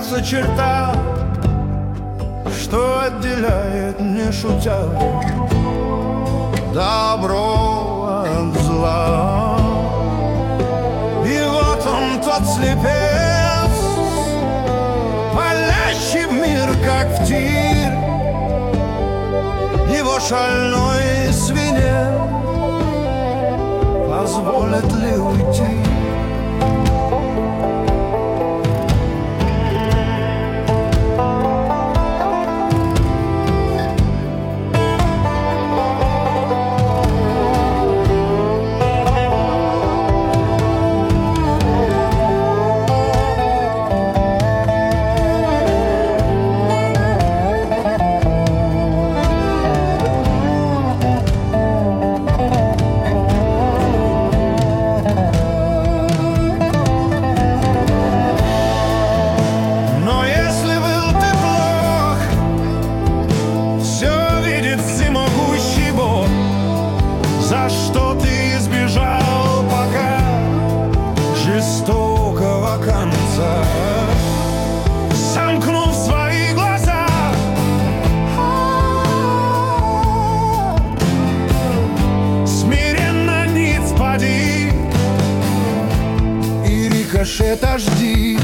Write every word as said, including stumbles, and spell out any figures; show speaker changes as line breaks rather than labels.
кажется, черта, что отделяет, не шутя, добро от зла. И вот он, тот слепец, палящий в мир, как в тир. Его шальной свинец позволит ли уйти? За что ты избежал пока жестокого конца, сомкнув свои глаза, смиренно ниц поди и рикошета жди.